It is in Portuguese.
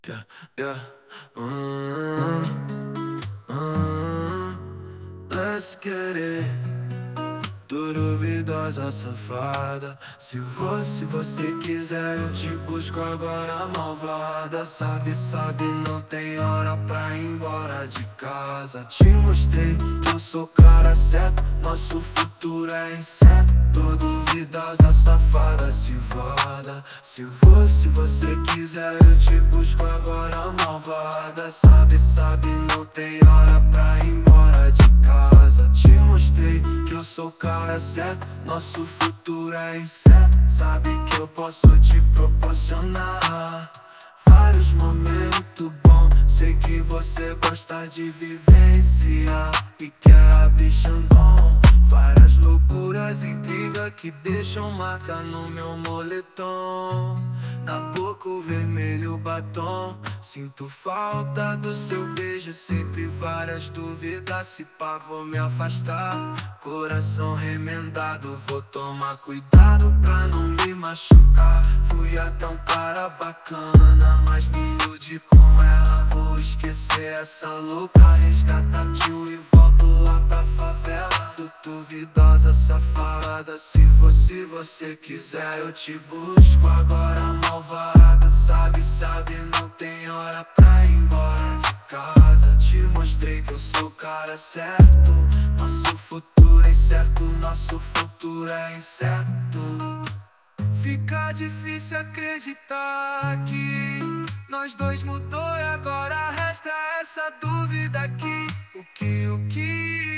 Yeah, yeah. Let's get it. Duvidosa safada. Se você quiser, eu te busco agora, malvada. Sabe, não tem hora pra ir embora de casa. Te mostrei que eu sou o cara certo. Nosso futuro é incerto. Duvidosa safada, civada. Se você quiser, eu te busco agora, malvada. Sabe, não tem hora pra ir embora de casa. Te mostrei que eu sou o cara certo. Nosso futuro é incerto. Sabe que eu posso te proporcionar vários momentos bons. Sei que você gosta de vivenciar e quer abrir Xandão. Várias loucuras, intriga que deixam marca no meu moletom. Na boca o vermelho batom. Sinto falta do seu beijo, sempre várias dúvidas. Se pá, vou me afastar. Coração remendado, vou tomar cuidado pra não me machucar. Fui até um cara bacana, mas me ilude com ela. Vou esquecer essa louca, resgata tio e volto lá pra favela. Duvidosa safada, se você quiser, eu te busco agora, malvada. Sabe, não tem hora pra ir embora de casa. Te mostrei que eu sou o cara certo. Nosso futuro é incerto, nosso futuro é incerto. Fica difícil acreditar que nós dois mudou e agora resta essa dúvida aqui. O que